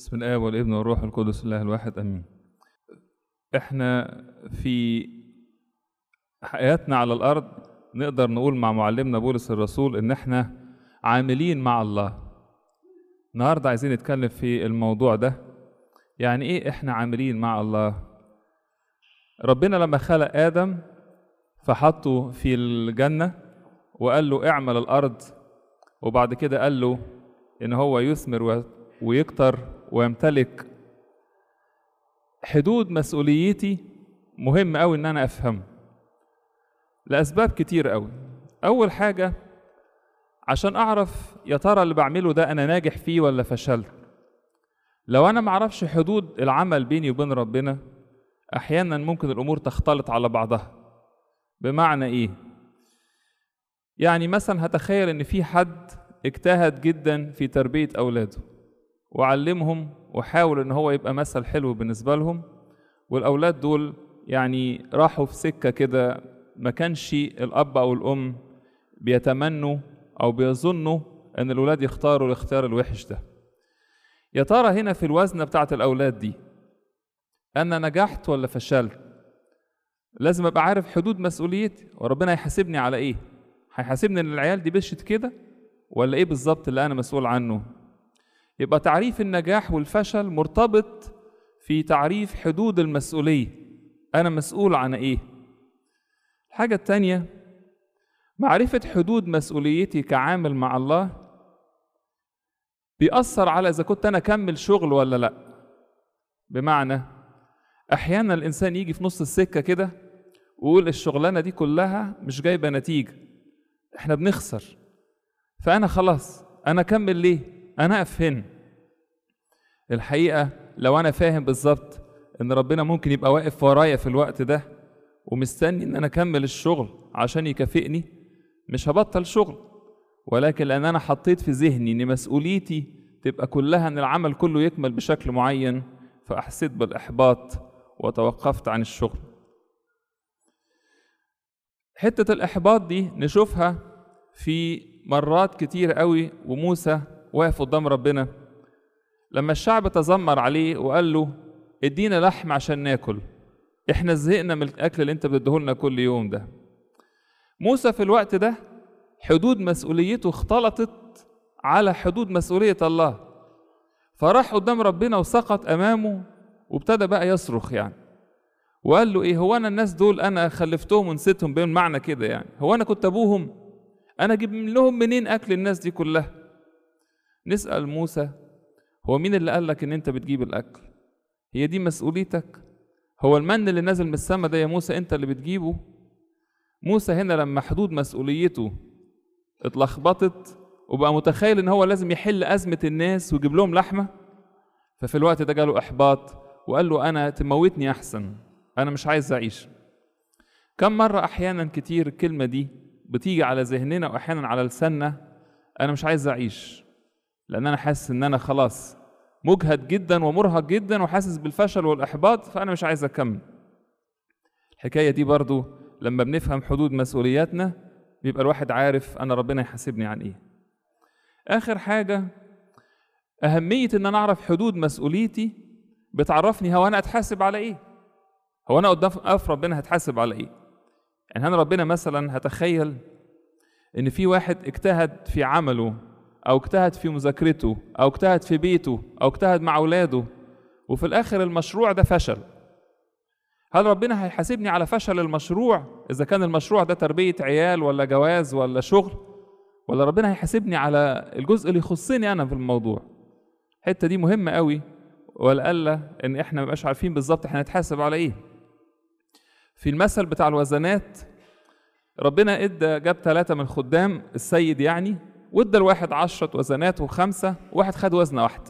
بسم الآب والابن والروح القدس الله الواحد امين. احنا في حياتنا على الارض نقدر نقول مع معلمنا بولس الرسول ان احنا عاملين مع الله. النهارده عايزين نتكلم في الموضوع ده. يعني ايه احنا عاملين مع الله؟ ربنا لما خلق ادم فحطه في الجنة وقال له اعمل الارض، وبعد كده قال له ان هو يثمر ويكتر ويمتلك. حدود مسؤوليتي مهم قوي ان انا افهم لاسباب كتير قوي. اول حاجة عشان اعرف يا ترى اللي بعمله ده انا ناجح فيه ولا فشلت. لو انا معرفش حدود العمل بيني وبين ربنا احيانا ممكن الامور تختلط على بعضها. بمعنى ايه؟ يعني مثلا هتخيل ان في حد اجتهد جدا في تربية اولاده وعلمهم وحاول ان هو يبقى مثل حلو بالنسبة لهم، والاولاد دول يعني راحوا في سكة كده ما كانش الاب او الام بيتمنوا او بيظنوا ان الاولاد يختاروا الاختيار الوحش ده. يا ترى هنا في الوزنة بتاعت الاولاد دي انا نجحت ولا فشلت؟ لازم ابقى عارف حدود مسؤوليتي، وربنا هيحاسبني على ايه؟ هيحاسبني ان العيال دي بشت كده ولا ايه بالظبط اللي انا مسؤول عنه؟ يبقى تعريف النجاح والفشل مرتبط في تعريف حدود المسؤولية. انا مسؤول عن ايه؟ الحاجة التانية معرفة حدود مسؤوليتي كعامل مع الله بيأثر على اذا كنت انا اكمل شغل ولا لا. بمعنى احيانا الانسان يجي في نص السكة كده ويقول الشغلانة دي كلها مش جايبة نتيجة، احنا بنخسر، فانا خلاص انا اكمل ليه؟ انا اقف هنا. الحقيقة لو انا فاهم بالظبط ان ربنا ممكن يبقى واقف ورايا في الوقت ده ومستني ان انا اكمل الشغل عشان يكافئني، مش هبطل شغل. ولكن لان انا حطيت في ذهني ان مسؤوليتي تبقى كلها ان العمل كله يكمل بشكل معين، فاحسيت بالاحباط وتوقفت عن الشغل. حتة الاحباط دي نشوفها في مرات كتير قوي، وموسى واقف قدام ربنا لما الشعب تذمر عليه وقال له ادينا لحم عشان ناكل، احنا زهقنا من الاكل اللي انت بتديهولنا كل يوم ده. موسى في الوقت ده حدود مسؤوليته اختلطت على حدود مسؤولية الله، فراح قدام ربنا وسقط امامه وابتدى بقى يصرخ يعني، وقال له ايه؟ هو انا الناس دول انا خلفتهم ونسيتهم؟ بمعنى كده يعني هو انا كنت ابوهم؟ انا اجيب لهم منين اكل الناس دي كلها؟ نسأل موسى هو مين اللي قال لك ان انت بتجيب الاكل؟ هي دي مسؤوليتك؟ هو المن اللي نازل من السماء ده يا موسى انت اللي بتجيبه؟ موسى هنا لما حدود مسؤوليته اتلخبطت وبقى متخيل ان هو لازم يحل ازمة الناس ويجيب لهم لحمة، ففي الوقت ده جاله احباط وقال له انا تموتني احسن، انا مش عايز اعيش. كم مرة احيانا كتير الكلمة دي بتيجي على ذهننا واحيانا على لساننا، انا مش عايز اعيش لان انا حاسس ان انا خلاص مجهد جدا ومرهق جدا وحاسس بالفشل والاحباط، فانا مش عايز اكمل. الحكاية دي برضو لما بنفهم حدود مسؤولياتنا بيبقى الواحد عارف انا ربنا يحاسبني عن ايه. اخر حاجة اهمية ان انا اعرف حدود مسؤوليتي بتعرفني هو انا اتحاسب على ايه، هو انا قدام ربنا هتحاسب على ايه. يعني انا ربنا مثلا هتخيل ان في واحد اجتهد في عمله او اجتهد في مذاكرته او اجتهد في بيته او اجتهد مع اولاده وفي الاخر المشروع ده فشل، هل ربنا هيحاسبني على فشل المشروع اذا كان المشروع ده تربية عيال ولا جواز ولا شغل، ولا ربنا هيحاسبني على الجزء اللي يخصني انا في الموضوع؟ الحتة دي مهمة قوي، ولألا ان احنا مبقاش عارفين بالظبط احنا هنتحاسب على ايه. في المثل بتاع الوزنات ربنا جاب 3 من خدام السيد يعني، وادى الواحد 10 وزنات و5، واحد خد وزنة واحدة.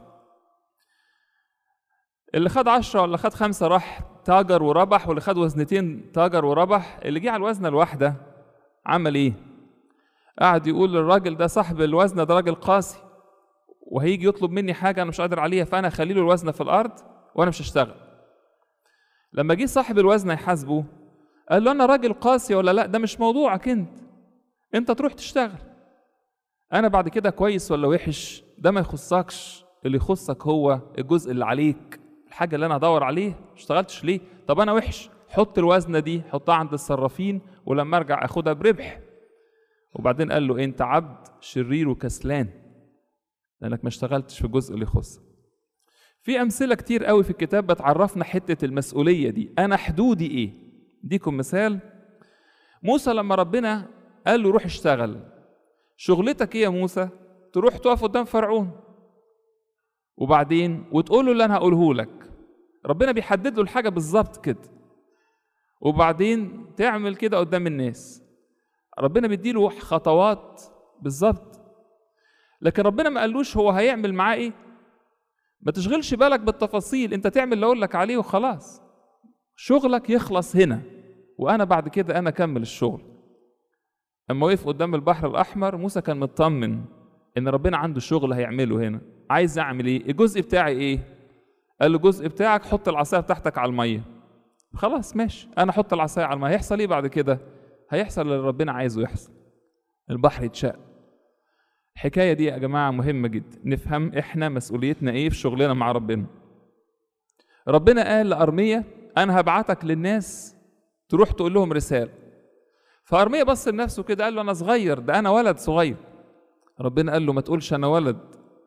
اللي خد 10 ولا خد 5 راح تاجر وربح، واللي خد وزنتين تاجر وربح. اللي جه على الوزنة الواحدة عمل ايه؟ قعد يقول للراجل ده صاحب الوزنة ده راجل قاسي وهيجي يطلب مني حاجة انا مش قادر عليها، فانا اخلي له الوزنة في الارض وانا مش هشتغل. لما جه صاحب الوزنة يحاسبه قال له انا راجل قاسي ولا لا؟ ده مش موضوعك، انت تروح تشتغل، انا بعد كده كويس ولا وحش ده ما يخصكش، اللي يخصك هو الجزء اللي عليك، الحاجة اللي أنا هدور عليه. اشتغلتش ليه؟ طب أنا وحش، حط الوزنة دي حطها عند الصرافين ولما أرجع أخدها بربح. وبعدين قال له أنت عبد شرير وكسلان لأنك ما اشتغلتش في الجزء اللي يخصك. في أمثلة كتير قوي في الكتاب بتعرفنا حتة المسؤولية دي، أنا حدودي إيه؟ ديكم مثال. موسى لما ربنا قال له روح اشتغل، شغلتك إيه يا موسى؟ تروح تقف قدام فرعون وبعدين وتقول له اللي أنا هقوله لك. ربنا بيحدد له الحاجة بالظبط كده، وبعدين تعمل كده قدام الناس. ربنا بيديله خطوات بالظبط، لكن ربنا ما قالوش هو هيعمل معاه ايه. ما تشغلش بالك بالتفاصيل، انت تعمل اللي اقول لك عليه وخلاص. شغلك يخلص هنا وانا بعد كده انا اكمل الشغل. اما وقف قدام البحر الاحمر موسى كان مطمن ان ربنا عنده شغل هيعمله هنا. عايز اعمل ايه؟ الجزء بتاعي ايه؟ قال له الجزء بتاعك حط العصايه بتاعتك على الميه. خلاص ماشي، انا احط العصايه على الميه، هيحصل ايه بعد كده؟ هيحصل اللي ربنا عايزه يحصل، البحر يتشق. الحكايه دي يا جماعه مهمه جدا، نفهم احنا مسؤوليتنا ايه في شغلنا مع ربنا. ربنا قال لأرميا انا هبعتك للناس تروح تقول لهم رساله. فأرميا بص لنفسه كده قال له انا صغير، ده انا ولد صغير. ربنا قال له ما تقولش انا ولد،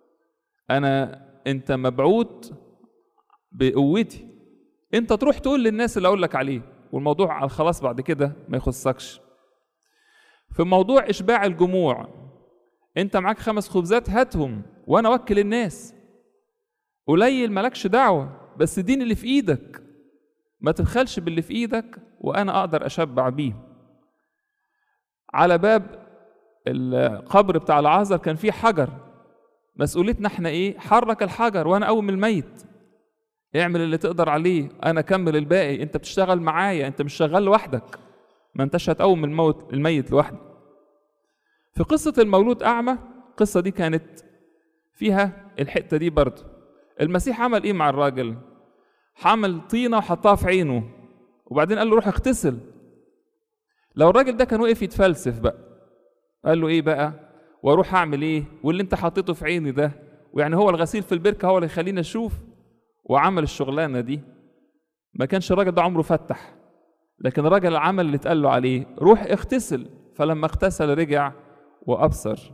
انت مبعوث بقوتي، انت تروح تقول للناس اللي اقول لك عليه، والموضوع خلاص بعد كده ما يخصكش. في موضوع اشباع الجموع، انت معاك 5 خبزات هاتهم وانا اوكل الناس. قليل مالكش دعوه، بس اديني اللي في ايدك، ما تبخلش باللي في ايدك وانا اقدر اشبع بيه. على باب القبر بتاع العازر كان فيه حجر، مسؤوليتنا احنا ايه؟ حرك الحجر وانا اقوم الميت. اعمل اللي تقدر عليه، انا كمل الباقي. انت بتشتغل معايا، انت مش شغال لوحدك، ما انتش هتقوم الميت لوحدك. في قصة المولود أعمى، القصة دي كانت فيها الحتة دي برضه. المسيح عمل إيه مع الراجل؟ حمل طينة وحطها في عينه وبعدين قال له روح اغتسل. لو الراجل ده كان وقف يتفلسف بقى، قال له إيه بقى؟ واروح أعمل إيه؟ واللي أنت حطيته في عيني ده، ويعني هو الغسيل في البركة هو اللي يخليني أشوف؟ وعمل الشغلانة دي. ما كانش الراجل ده عمره فتح، لكن الراجل عمل اللي اتقال له عليه، روح اغتسل. فلما اغتسل رجع وأبصر.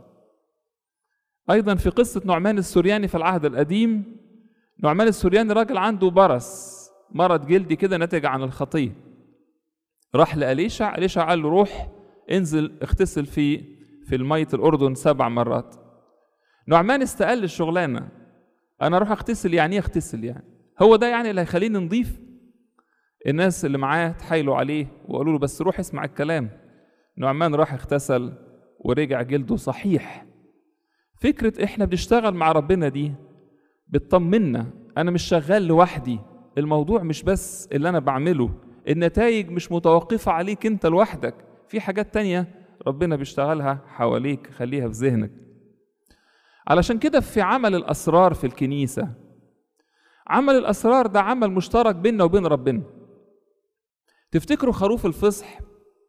أيضا في قصة نعمان السورياني في العهد القديم، نعمان السورياني راجل عنده برص، مرض جلدي كده ناتج عن الخطية. راح لأليشع، أليشع قال له روح انزل اغتسل في المية الأردن 7 مرات. نعمان استقل الشغلانة، أنا أروح اغتسل يعني ايه اغتسل؟ يعني هو ده يعني اللي هيخليني نضيف؟ الناس اللي معاه تحايلوا عليه وقالوا له بس روح اسمع الكلام. نعمان راح اغتسل ورجع جلده صحيح. فكرة احنا بنشتغل مع ربنا دي بتطمنا، انا مش شغال لوحدي، الموضوع مش بس اللي انا بعمله، النتائج مش متوقفة عليك انت لوحدك، في حاجات تانية ربنا بيشتغلها حواليك، خليها في ذهنك. علشان كده في عمل الأسرار في الكنيسة، عمل الأسرار ده عمل مشترك بيننا وبين ربنا. تفتكروا خروف الفصح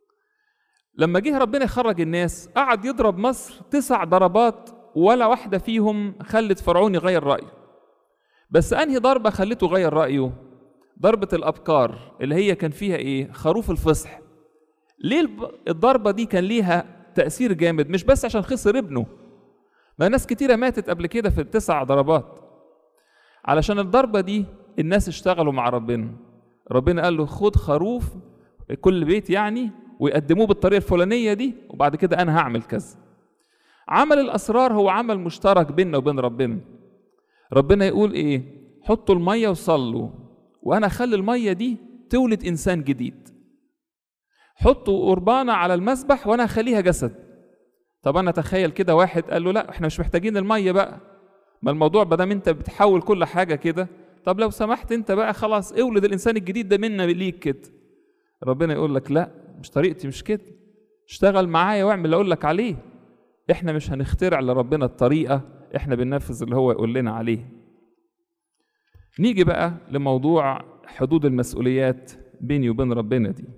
لما جه ربنا يخرج الناس قعد يضرب مصر 9 ضربات ولا واحدة فيهم خلت فرعون يغير رأيه. بس أنهي ضربة خلته غير رأيه؟ ضربة الأبكار اللي هي كان فيها إيه؟ خروف الفصح. ليه الضربة دي كان ليها تأثير جامد؟ مش بس عشان خسر ابنه، ما ناس كتيرة ماتت قبل كده في ال9 ضربات. علشان الضربة دي الناس اشتغلوا مع ربنا. ربنا قال له خد خروف كل بيت يعني ويقدموه بالطريقة الفلانية دي، وبعد كده أنا هعمل كذا. عمل الأسرار هو عمل مشترك بيننا وبين ربنا. ربنا يقول إيه؟ حطوا المية وصلوا وأنا أخلي المية دي تولد إنسان جديد. حطوا قربانة على المذبح وأنا أخليها جسد. طب أنا أتخيل كده واحد قال له لا إحنا مش محتاجين المية بقى، ما الموضوع بدام أنت بتحول كل حاجة كده، طب لو سمحت أنت بقى خلاص اولد الإنسان الجديد ده منا ليك كده. ربنا يقول لك لا، مش طريقتي مش كده، اشتغل معايا واعمل اللي اقول لك عليه. احنا مش هنخترع لربنا الطريقة، احنا بننفذ اللي هو يقول لنا عليه. نيجي بقى لموضوع حدود المسؤوليات بيني وبين ربنا دي.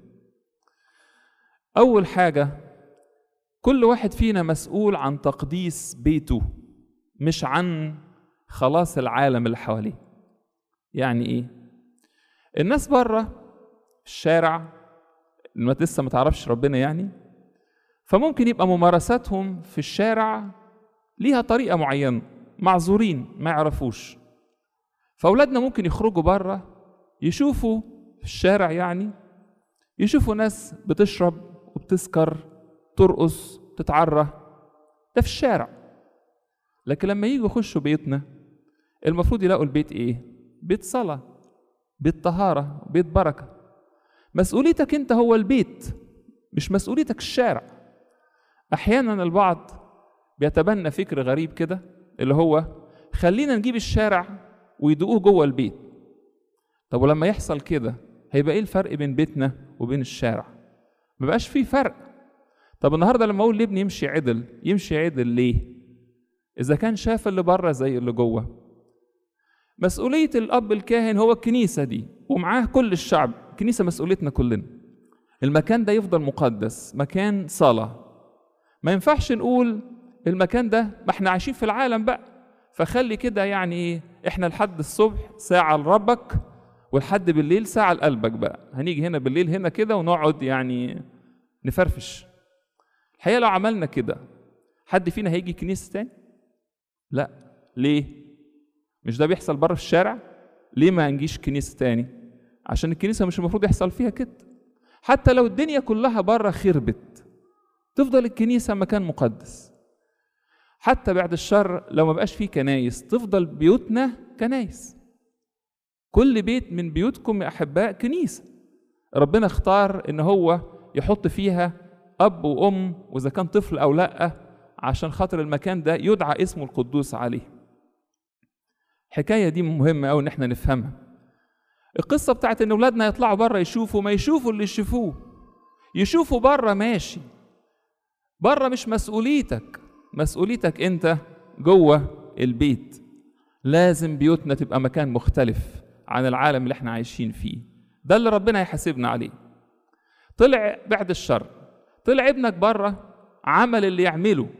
اول حاجة، كل واحد فينا مسؤول عن تقديس بيته، مش عن خلاص العالم اللي حواليه. يعني ايه؟ الناس بره في الشارع اللي لسه ما تعرفش ربنا يعني، فممكن يبقى ممارساتهم في الشارع ليها طريقة معينة، معذورين ما يعرفوش. فأولادنا ممكن يخرجوا بره يشوفوا في الشارع يعني، يشوفوا ناس بتشرب وبتسكر، ترقص، تتعرى، ده في الشارع. لكن لما يجوا يخشوا بيتنا المفروض يلاقوا البيت ايه؟ بيت صلاة، بيت طهارة، بيت بركة. مسؤوليتك انت هو البيت، مش مسؤوليتك الشارع. احيانا البعض بيتبنى فكر غريب كده، اللي هو خلينا نجيب الشارع ويدقوه جوه البيت. طب ولما يحصل كده هيبقى ايه الفرق بين بيتنا وبين الشارع؟ مبقاش فيه فرق. طب النهارده لما اقول لابني يمشي عدل، يمشي عدل ليه؟ اذا كان شاف اللي بره زي اللي جوه. مسؤولية الاب الكاهن هو الكنيسة دي ومعاه كل الشعب. الكنيسة مسؤوليتنا كلنا. المكان ده يفضل مقدس، مكان صلاة. ما ينفعش نقول المكان ده ما احنا عايشين في العالم بقى، فخلي كده يعني ايه، احنا لحد الصبح ساعة لربك ولحد بالليل ساعة لقلبك بقى. هنيجي هنا بالليل هنا كده ونقعد يعني نفرفش. الحقيقة لو عملنا كده حد فينا هيجي كنيسة تاني؟ لا. ليه؟ مش ده بيحصل بره في الشارع؟ ليه ما نجيش كنيسة تاني؟ عشان الكنيسة مش المفروض يحصل فيها كده. حتى لو الدنيا كلها بره خربت تفضل الكنيسة مكان مقدس. حتى بعد الشر لو ما بقاش فيه كنايس تفضل بيوتنا كنايس. كل بيت من بيوتكم يا أحباء كنيسة. ربنا اختار إن هو يحط فيها أب وأم، وإذا كان طفل أو لأ، عشان خاطر المكان ده يدعى اسمه القدوس عليه. الحكاية دي مهمة أوي إن احنا نفهمها. القصة بتاعت إن أولادنا يطلعوا بره يشوفوا، ما يشوفوا اللي يشوفوه. يشوفوا بره ماشي، بره مش مسؤوليتك، مسؤوليتك أنت جوه البيت. لازم بيوتنا تبقى مكان مختلف عن العالم اللي احنا عايشين فيه. ده اللي ربنا هيحاسبنا عليه. طلع بعد الشر، طلع ابنك بره عمل اللي يعمله،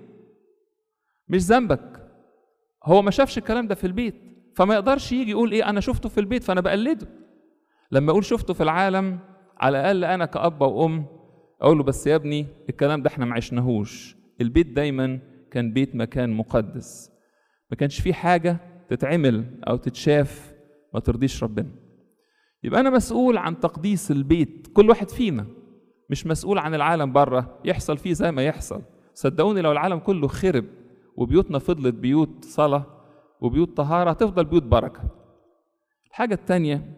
مش ذنبك. هو ما شافش الكلام ده في البيت، فما يقدرش يجي يقول ايه انا شفته في البيت فانا بقلده. لما اقول شفته في العالم، على الاقل انا كأب وام اقول له بس يا ابني الكلام ده احنا ما عشناهوش. البيت دايما كان بيت مكان مقدس، ما كانش فيه حاجة تتعمل او تتشاف ما ترضيش ربنا. يبقى انا مسؤول عن تقديس البيت، كل واحد فينا، مش مسؤول عن العالم بره يحصل فيه زي ما يحصل. صدقوني لو العالم كله خرب وبيوتنا فضلت بيوت صلاة وبيوت طهارة تفضل بيوت بركة. الحاجة التانية،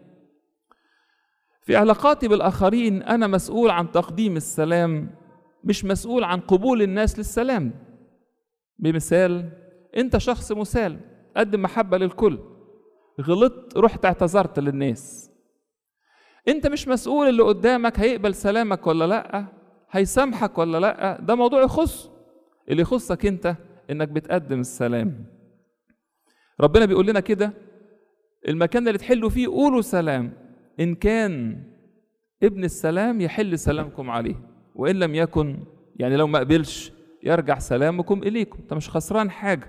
في علاقاتي بالآخرين أنا مسؤول عن تقديم السلام، مش مسؤول عن قبول الناس للسلام. بمثال، أنت شخص مسالم، قدم محبة للكل، غلطت رحت اعتذرت للناس. أنت مش مسؤول اللي قدامك هيقبل سلامك ولا لأ، هيسامحك ولا لأ، ده موضوع يخص. اللي يخصك أنت إنك بتقدم السلام. ربنا بيقول لنا كده، المكان اللي تحلوا فيه قولوا سلام، إن كان ابن السلام يحل سلامكم عليه، وإن لم يكن يعني لو ما قبلش يرجع سلامكم إليكم. أنت مش خسران حاجة.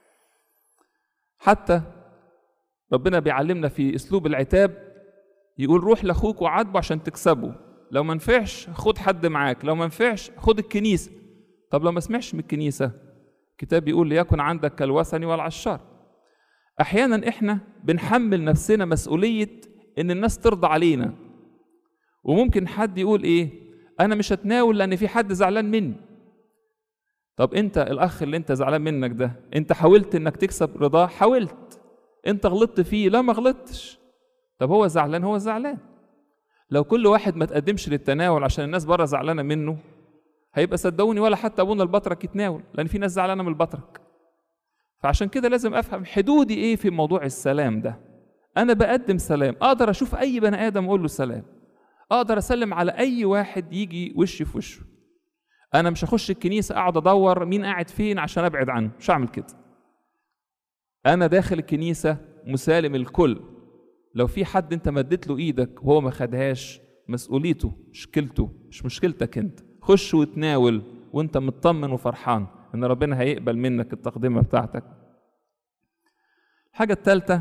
حتى ربنا بيعلمنا في أسلوب العتاب، يقول روح لأخوك وعاتبه عشان تكسبه، لو ما نفعش خد حد معاك، لو ما نفعش خد الكنيسة. طب لو ما سمعش من الكنيسة، الكتاب بيقول ليكن عندك كالوثني والعشار. أحيانا إحنا بنحمل نفسنا مسؤولية إن الناس ترضى علينا، وممكن حد يقول إيه أنا مش هتناول لأن في حد زعلان مني. طب أنت الأخ اللي أنت زعلان منك ده، أنت حاولت إنك تكسب رضاه؟ حاولت. أنت غلطت فيه؟ لا ما غلطتش. طب هو زعلان، هو زعلان. لو كل واحد ما تقدمش للتناول عشان الناس بره زعلانة منه، هيبقى صدقوني ولا حتى أبونا البطرك يتناول، لأن في ناس زعلانة من البطرك. فعشان كده لازم أفهم حدودي إيه في موضوع السلام ده. أنا بقدم سلام، أقدر أشوف أي بني آدم أقول له سلام، أقدر أسلم على أي واحد يجي وشي في وشه. أنا مش هخش الكنيسة أقعد أدور مين قاعد فين عشان أبعد عنه، مش هعمل كده. أنا داخل الكنيسة مسالم الكل. لو في حد أنت مدت له إيدك وهو ما خدهاش، مسؤوليته، مشكلته، مش مشكلتك أنت. خش وتناول وأنت مطمن وفرحان إن ربنا هيقبل منك التقدمة بتاعتك. الحاجة الثالثة،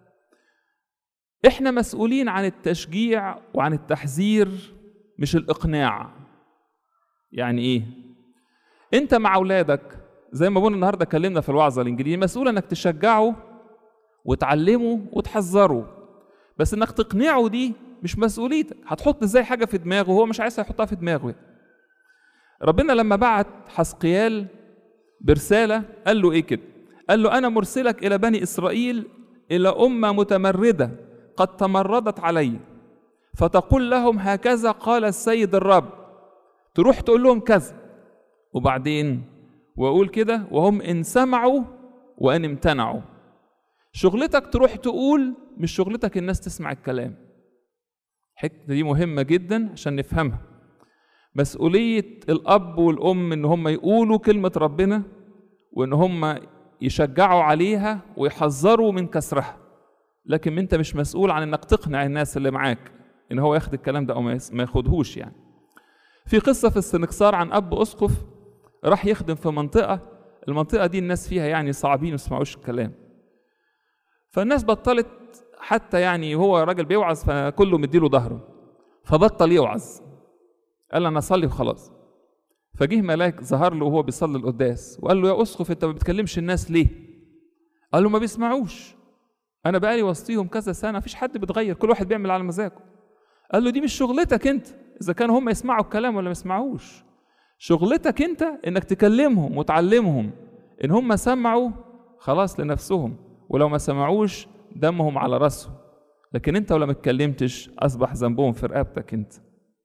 احنا مسؤولين عن التشجيع وعن التحذير مش الإقناع. يعني ايه؟ انت مع اولادك زي ما قلنا النهارده اتكلمنا في الوعظة الإنجيلية، مسؤول انك تشجعه وتعلمه وتحذره، بس انك تقنعه دي مش مسؤوليتك. هتحط ازاي حاجة في دماغه وهو مش عايز يحطها في دماغه؟ ربنا لما بعت حسقيال برسالة قال له ايه كده؟ قال له انا مرسلك الى بني اسرائيل، الى امة متمردة قد تمردت علي، فتقول لهم هكذا قال السيد الرب. تروح تقول لهم كذا، وبعدين واقول كده وهم ان سمعوا وان امتنعوا. شغلتك تروح تقول، مش شغلتك الناس تسمع الكلام. الحته دي مهمة جدا عشان نفهمها. مسؤولية الأب والأم إن هم يقولوا كلمة ربنا، وإن هم يشجعوا عليها ويحذروا من كسرها، لكن أنت مش مسؤول عن إنك تقنع الناس اللي معاك إن هو ياخد الكلام ده أو ما ياخدهوش. يعني في قصة في السنكسار عن أب أسقف راح يخدم في المنطقة دي الناس فيها يعني صعبين ما يسمعوش الكلام، فالناس بطلت حتى يعني هو راجل بيوعظ فكله مديله ظهره، فبطل يوعظ، قال انا اصلي وخلاص. فجه ملاك ظهر له وهو بيصلي القداس وقال له يا اسقف انت ما بتكلمش الناس ليه؟ قال له ما بيسمعوش، انا بقالي وسطيهم كذا سنه مفيش حد بيتغير، كل واحد بيعمل على مزاجه. قال له دي مش شغلتك انت اذا كانوا هم يسمعوا الكلام ولا ما يسمعوش، شغلتك انت انك تكلمهم وتعلمهم. ان هم سمعوا خلاص لنفسهم، ولو ما سمعوش دمهم على راسهم، لكن انت ولو ما اتكلمتش اصبح ذنبهم في رقبتك انت.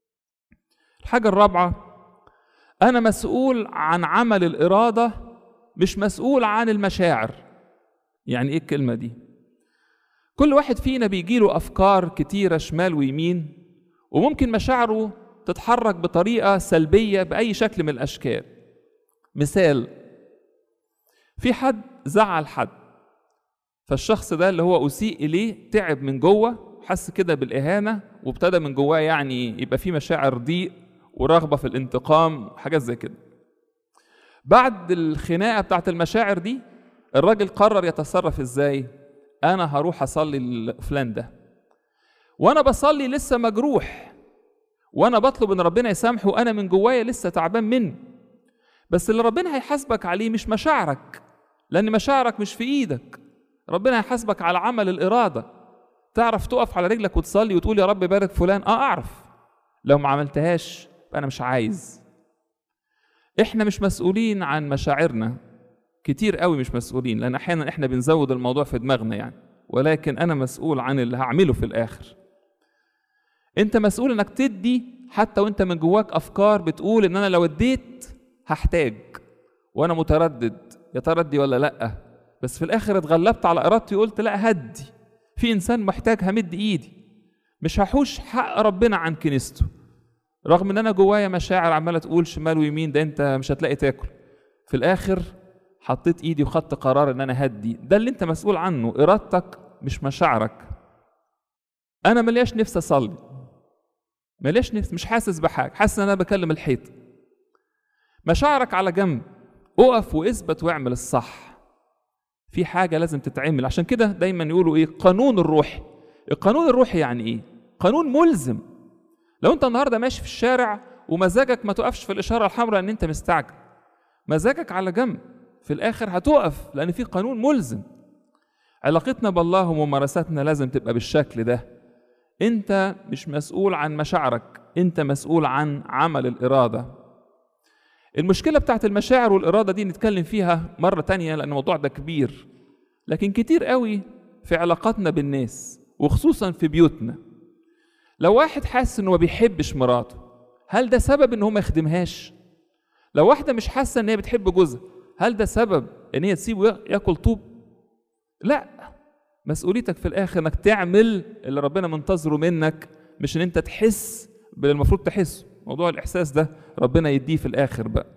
الحاجة الرابعة، أنا مسؤول عن عمل الإرادة مش مسؤول عن المشاعر. يعني إيه الكلمة دي؟ كل واحد فينا بيجيله أفكار كتيرة شمال ويمين، وممكن مشاعره تتحرك بطريقة سلبية بأي شكل من الأشكال. مثال، في حد زعل حد، فالشخص ده اللي هو أسيء إليه تعب من جوه، حس كده بالإهانة، وابتدى من جواه يعني يبقى في مشاعر ضيق ورغبة في الانتقام، حاجات زي كده. بعد الخناقة بتاعت المشاعر دي الراجل قرر يتصرف ازاي؟ انا هروح اصلي لفلان ده، وانا بصلي لسه مجروح، وانا بطلب ان ربنا يسامحه وانا من جوايا لسه تعبان منه. بس اللي ربنا هيحاسبك عليه مش مشاعرك، لان مشاعرك مش في ايدك. ربنا هيحاسبك على عمل الإرادة. تعرف تقف على رجلك وتصلي وتقول يا رب بارك فلان؟ اعرف. لو ما عملتهاش أنا مش عايز. إحنا مش مسؤولين عن مشاعرنا، كتير قوي مش مسؤولين، لأن أحيانا إحنا بنزود الموضوع في دماغنا يعني، ولكن أنا مسؤول عن اللي هعمله في الآخر. أنت مسؤول إنك تدي، حتى وأنت من جواك أفكار بتقول إن أنا لو اديت هحتاج، وأنا متردد يا ترى ادي ولا لأ، بس في الآخر اتغلبت على إرادتي وقلت لأ هدي. في إنسان محتاج همد إيدي، مش هحوش حق ربنا عن كنيسته، رغم ان انا جوايا مشاعر عماله تقول شمال ويمين ده انت مش هتلاقي تاكل. في الاخر حطيت ايدي وخدت قرار ان انا هدي. ده اللي انت مسؤول عنه، ارادتك مش مشاعرك. انا ملياش نفس اصلي، ملياش نفس، مش حاسس بحاجه، حاسس ان انا بكلم الحيط. مشاعرك على جنب، اقف واثبت واعمل الصح. في حاجه لازم تتعمل. عشان كده دايما يقولوا ايه؟ قانون الروحي. القانون الروحي يعني ايه؟ قانون ملزم. لو انت النهارده ماشي في الشارع ومزاجك ما تقفش في الاشاره الحمراء ان انت مستعجل، مزاجك على جنب، في الاخر هتقف، لان في قانون ملزم. علاقتنا بالله وممارساتنا لازم تبقى بالشكل ده. انت مش مسؤول عن مشاعرك، انت مسؤول عن عمل الاراده. المشكله بتاعت المشاعر والاراده دي نتكلم فيها مره تانية، لان الموضوع ده كبير، لكن كتير قوي في علاقاتنا بالناس وخصوصا في بيوتنا. لو واحد حاسس انه ما بيحبش مراته، هل ده سبب ان هو ما يخدمهاش؟ لو واحده مش حاسه ان هي بتحب جوزها، هل ده سبب ان هي تسيبه ياكل طوب؟ لا. مسؤوليتك في الاخر انك تعمل اللي ربنا منتظره منك، مش ان انت تحس باللي المفروض تحسه. موضوع الاحساس ده ربنا يديه في الاخر بقى.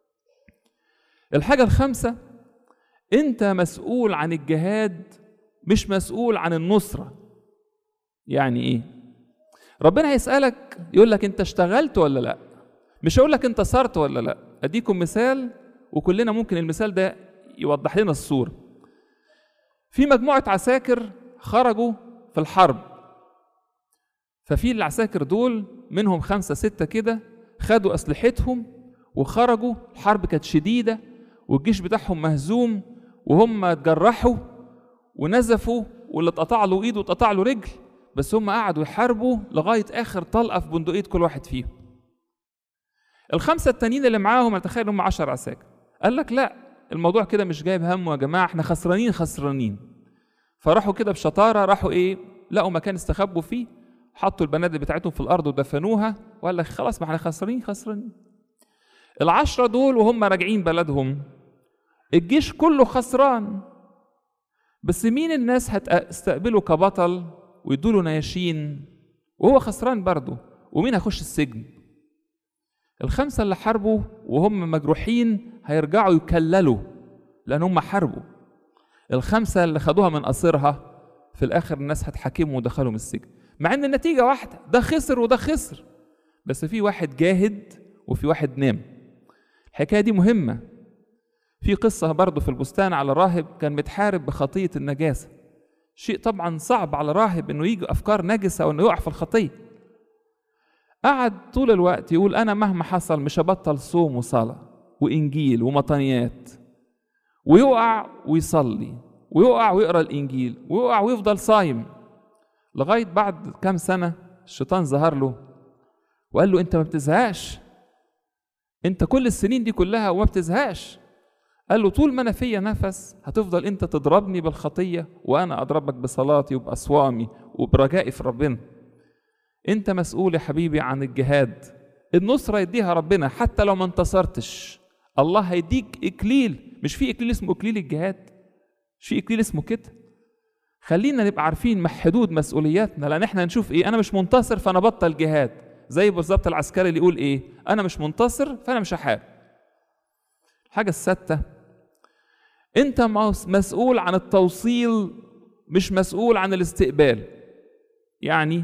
الحاجه الخامسه، انت مسؤول عن الجهاد مش مسؤول عن النصره. يعني ايه؟ ربنا هيسألك يقول لك انت اشتغلت ولا لا، مش هيقول لك انت صرت ولا لا. اديكم مثال وكلنا ممكن المثال ده يوضح لنا الصورة. في مجموعة عساكر خرجوا في الحرب، ففي العساكر دول منهم 5 6 كده خدوا أسلحتهم وخرجوا. الحرب كانت شديدة والجيش بتاعهم مهزوم، وهم اتجرحوا ونزفوا، واللي اتقطع له ايده واتقطع له رجل، بس هم قعدوا يحاربوا لغاية آخر طلقة في بندقية كل واحد فيهم. ال5 التانيين اللي معاهم اتخيل هم 10 عساكر، قال لك لا الموضوع كده مش جايب همه يا جماعة، احنا خسرانين. فراحوا كده بشطارة، راحوا لقوا مكان استخبوا فيه، حطوا البنادق بتاعتهم في الأرض ودفنوها، وقال لك خلاص ما احنا خسرانين. ال10 دول وهم راجعين بلدهم الجيش كله خسران، بس مين الناس هتستقبله كبطل ويدوله نياشين وهو خسران برضه؟ ومين هيخش السجن؟ ال5 اللي حاربوا وهم مجروحين هيرجعوا يكللوا لأن هم حاربوا. ال5 اللي خدوها من قصرها في الآخر الناس هتحاكموا ودخلهم السجن، مع ان النتيجة واحدة، ده خسر وده خسر، بس في واحد جاهد وفي واحد نام. الحكاية دي مهمة. في قصة برضو في البستان على راهب كان متحارب بخطية النجاسة، شيء طبعا صعب على راهب انه يجي افكار نجسة وانه يقع في الخطية. قعد طول الوقت يقول انا مهما حصل مش هبطل صوم وصلاة وانجيل ومطانيات، ويقع ويصلي ويقع ويقرأ الانجيل ويقع ويفضل صايم، لغاية بعد كام سنة الشيطان ظهر له وقال له انت ما بتزهقش؟ انت كل السنين دي كلها وما بتزهقش؟ قال له طول ما انا فيا نفس هتفضل انت تضربني بالخطية وانا اضربك بصلاتي وبأصوامي وبرجائي في ربنا. انت مسؤول يا حبيبي عن الجهاد، النصرة يديها ربنا، حتى لو ما انتصرتش الله هيديك اكليل. مش في اكليل اسمه اكليل الجهاد؟ مش في اكليل اسمه كده؟ خلينا نبقى عارفين حدود مسؤولياتنا، لان احنا نشوف انا مش منتصر فانا بطل جهاد، زي بالظبط العسكري اللي يقول انا مش منتصر فانا مش هحارب. الحاجة السادسة، انت مسؤول عن التوصيل مش مسؤول عن الاستقبال. يعني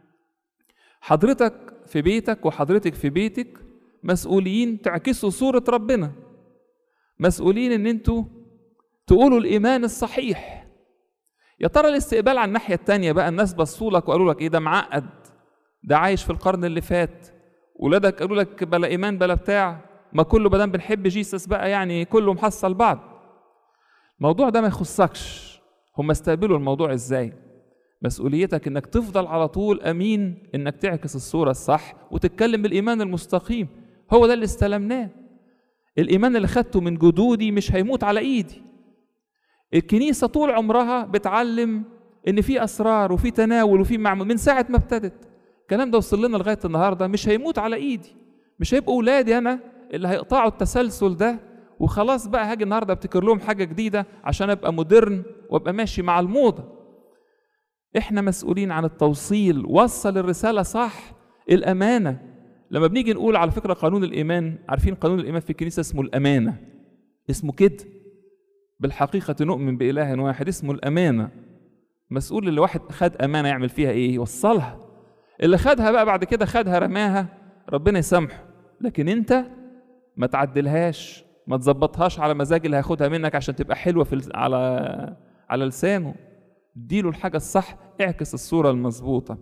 حضرتك في بيتك وحضرتك في بيتك مسؤولين تعكسوا صورة ربنا، مسؤولين ان انتوا تقولوا الايمان الصحيح. يا ترى الاستقبال على الناحية التانية بقى، الناس بصوا لك وقالوا لك ده معقد، ده عايش في القرن اللي فات، ولادك قالوا لك بلا ايمان بلا بتاع، ما كله بدل بنحب جيسس بقى يعني كله محصل بعض. الموضوع ده ما يخصكش، هم استقبلوا الموضوع ازاي. مسؤوليتك انك تفضل على طول امين، انك تعكس الصورة الصح وتتكلم بالايمان المستقيم. هو ده اللي استلمناه، الايمان اللي خدته من جدودي مش هيموت على ايدي. الكنيسة طول عمرها بتعلم ان في اسرار وفي تناول وفي معمول من ساعة ما ابتدت. الكلام ده وصل لنا لغاية النهاردة، مش هيموت على ايدي، مش هيبقوا اولادي انا اللي هيقطعوا التسلسل ده وخلاص بقى هاجي النهارده ابتكر لهم حاجة جديدة عشان ابقى مودرن وابقى ماشي مع الموضة. احنا مسؤولين عن التوصيل، وصل الرسالة صح، الامانة. لما بنيجي نقول على فكرة قانون الايمان، عارفين قانون الايمان في الكنيسة اسمه الامانة، اسمه كده بالحقيقة نؤمن بإله واحد اسمه الامانة. مسؤول اللي واحد خد امانة يعمل فيها يوصلها. اللي خدها بقى بعد كده خدها رماها، ربنا يسامحه، لكن انت ما تعدلهاش، ما تظبطهاش على مزاج اللي هياخدها منك عشان تبقى حلوة على لسانه. اديله الحاجة الصح، اعكس الصورة المظبوطة.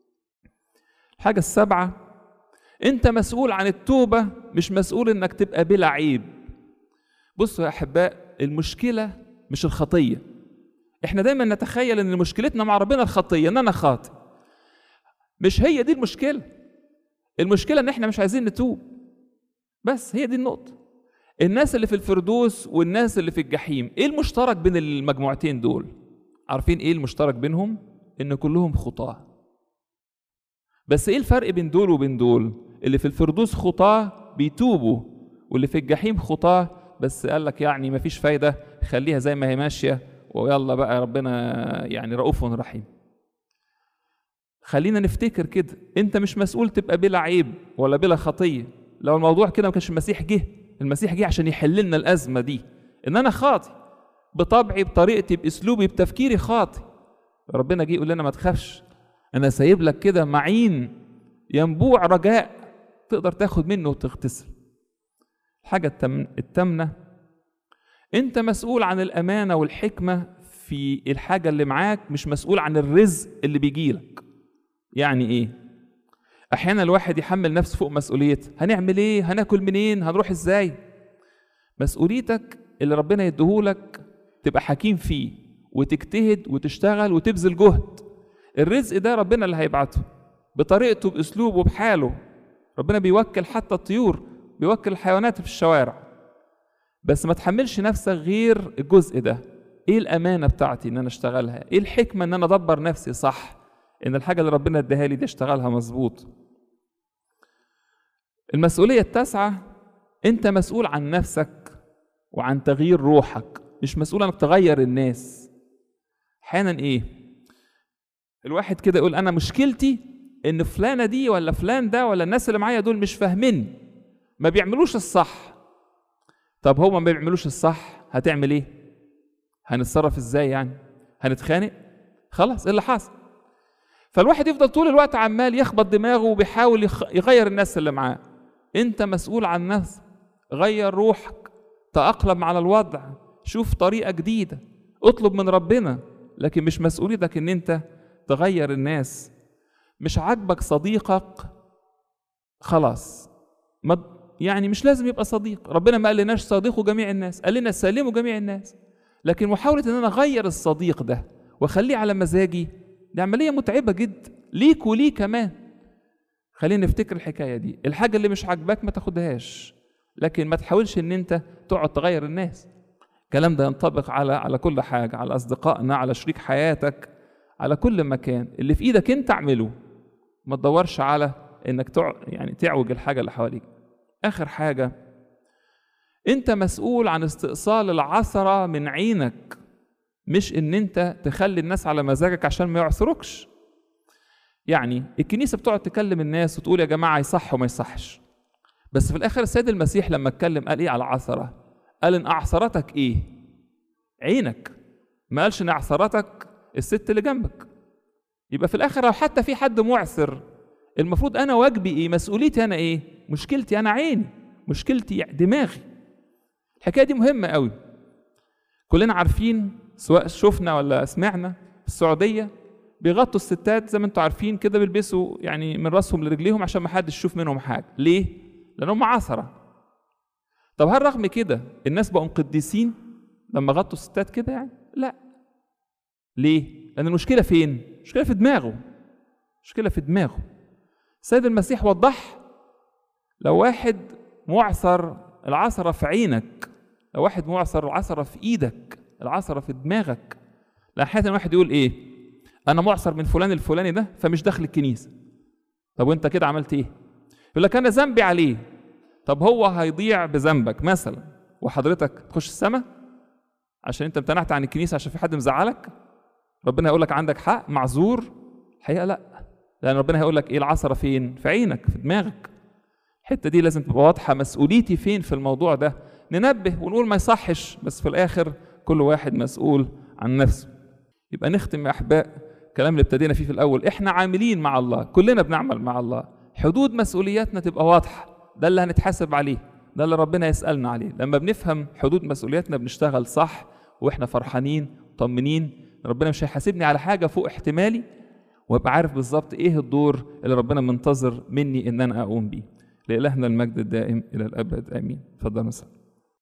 الحاجة السابعة، انت مسؤول عن التوبة، مش مسؤول انك تبقى بلا عيب. بصوا يا احباء، المشكلة مش الخطية. احنا دايما نتخيل ان مشكلتنا مع ربنا الخطية، ان انا خاطئ. مش هي دي المشكلة. المشكلة ان احنا مش عايزين نتوب، بس هي دي النقطة. الناس اللي في الفردوس والناس اللي في الجحيم، ايه المشترك بين المجموعتين دول؟ عارفين ايه المشترك بينهم؟ ان كلهم خطاة. بس ايه الفرق بين دول وبين دول؟ اللي في الفردوس خطاة بيتوبوا، واللي في الجحيم خطاة بس قال لك يعني مفيش فايدة، خليها زي ما هي ماشية ويلا بقى ربنا يعني رؤوف رحيم. خلينا نفتكر كده، انت مش مسؤول تبقى بلا عيب ولا بلا خطية. لو الموضوع كده ما كانش المسيح جه. المسيح جه عشان يحل لنا الأزمة دي، ان انا خاطئ بطبعي بطريقتي باسلوبي بتفكيري خاطئ. ربنا جه يقول لنا ما تخافش، انا سايب لك كده معين ينبوع رجاء تقدر تاخد منه وتغتسل. الحاجة الثامنة، انت مسؤول عن الامانة والحكمة في الحاجة اللي معاك، مش مسؤول عن الرزق اللي بيجيلك. يعني ايه؟ احيانا الواحد يحمل نفسه فوق مسؤوليته، هنعمل ايه؟ هناكل منين؟ هنروح ازاي؟ مسؤوليتك اللي ربنا يديهولك تبقى حكيم فيه وتجتهد وتشتغل وتبذل جهد. الرزق ده ربنا اللي هيبعته بطريقته بأسلوبه بحاله. ربنا بيوكل حتى الطيور، بيوكل الحيوانات في الشوارع، بس ما تحملش نفسك غير الجزء ده. ايه الامانه بتاعتي ان انا اشتغلها؟ ايه الحكمه ان انا ادبر نفسي صح، ان الحاجه اللي ربنا اداها لي دي اشتغلها مظبوط. المسؤوليه التاسعه، انت مسؤول عن نفسك وعن تغيير روحك، مش مسؤول انك تغير الناس. احيانا ايه الواحد كده يقول انا مشكلتي ان فلانه دي ولا فلان ده ولا الناس اللي معايا دول مش فاهمين، ما بيعملوش الصح. طب هما ما بيعملوش الصح، هتعمل ايه؟ هنتصرف ازاي يعني؟ هنتخانق؟ خلاص، ايه اللي حصل؟ فالواحد يفضل طول الوقت عمال يخبط دماغه وبيحاول يغير الناس اللي معاه. انت مسؤول عن نفسك، غير روحك، تأقلم على الوضع، شوف طريقة جديدة، اطلب من ربنا، لكن مش مسؤوليتك ان انت تغير الناس. مش عاجبك صديقك، خلاص، يعني مش لازم يبقى صديق. ربنا ما قالناش صديقوا جميع الناس، قال لنا سلموا جميع الناس. لكن محاولة ان انا اغير الصديق ده واخليه على مزاجي، دي عملية متعبة جدا ليك وليه كمان. خلينا نفتكر الحكاية دي، الحاجة اللي مش عاجباك ما تاخدهاش، لكن ما تحاولش ان انت تقعد تغير الناس. الكلام ده ينطبق على كل حاجة، على اصدقائنا، على شريك حياتك، على كل مكان. اللي في ايدك انت اعمله، ما تدورش على انك يعني تعوج الحاجة اللي حواليك. اخر حاجة، انت مسؤول عن استئصال العثرة من عينك، مش ان انت تخلي الناس على مزاجك عشان ما يعثركش. يعني الكنيسة بتقعد تكلم الناس وتقول يا جماعة يصح وما يصحش، بس في الاخر السيد المسيح لما اتكلم قال ايه على العثرة؟ قال ان اعثرتك ايه؟ عينك. ما قالش ان اعثرتك الست اللي جنبك. يبقى في الاخر لو حتى في حد معثر، المفروض انا واجبي ايه؟ مسؤوليتي انا ايه؟ مشكلتي انا عيني، مشكلتي دماغي. الحكايه دي مهمه قوي. كلنا عارفين، سواء شفنا ولا سمعنا، في السعوديه بيغطوا الستات زي ما انتم عارفين كده، بيلبسوا يعني من راسهم لرجليهم عشان ما حدش يشوف منهم حاجه. ليه؟ لانهم عثره. طب هل رغم كده الناس بقوا قديسين لما غطوا الستات كده يعني؟ لا. ليه؟ لان المشكله فين؟ المشكله في دماغه. المشكله في دماغه. السيد المسيح وضح، لو واحد معثر العثرة في عينك، لو واحد معثر العثرة في ايدك، العثرة في دماغك. لا، احيانا واحد يقول ايه؟ انا معثر من فلان الفلاني ده فمش داخل الكنيسة. طب وانت كده عملت ايه؟ يقول لك انا ذنبي عليه. طب هو هيضيع بذنبك مثلا وحضرتك تخش السماء عشان انت امتنعت عن الكنيسة عشان في حد مزعلك؟ ربنا هيقول لك عندك حق، معذور؟ الحقيقة لا، لأن ربنا هيقول لك إيه؟ العثرة فين؟ في عينك، في دماغك. الحتة دي لازم تبقى واضحة، مسؤوليتي فين في الموضوع ده. ننبه ونقول ما يصحش، بس في الآخر كل واحد مسؤول عن نفسه. يبقى نختم يا أحباء الكلام اللي ابتدينا فيه في الأول، إحنا عاملين مع الله، كلنا بنعمل مع الله. حدود مسؤولياتنا تبقى واضحة، ده اللي هنتحاسب عليه، ده اللي ربنا يسألنا عليه. لما بنفهم حدود مسؤولياتنا بنشتغل صح، وإحنا فرحانين طمنين. ربنا مش هيحاسبني على حاجة فوق احتمالي، وابقى عارف بالظبط ايه الدور اللي ربنا منتظر مني ان انا اقوم بيه. لإلهنا المجد الدائم الى الابد، امين. اتفضل مساء.